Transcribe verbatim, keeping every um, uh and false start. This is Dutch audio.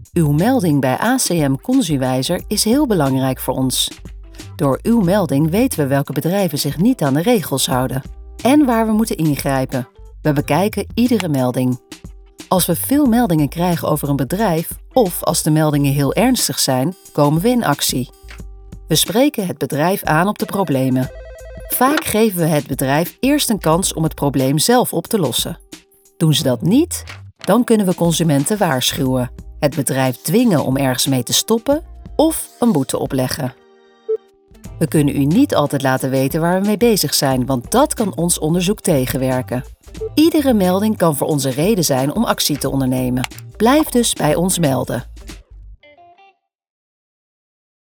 Uw melding bij A C M Consuwijzer is heel belangrijk voor ons. Door uw melding weten we welke bedrijven zich niet aan de regels houden en waar we moeten ingrijpen. We bekijken iedere melding. Als we veel meldingen krijgen over een bedrijf of als de meldingen heel ernstig zijn, komen we in actie. We spreken het bedrijf aan op de problemen. Vaak geven we het bedrijf eerst een kans om het probleem zelf op te lossen. Doen ze dat niet, dan kunnen we consumenten waarschuwen, het bedrijf dwingen om ergens mee te stoppen of een boete opleggen. We kunnen u niet altijd laten weten waar we mee bezig zijn, want dat kan ons onderzoek tegenwerken. Iedere melding kan voor ons een reden zijn om actie te ondernemen. Blijf dus bij ons melden.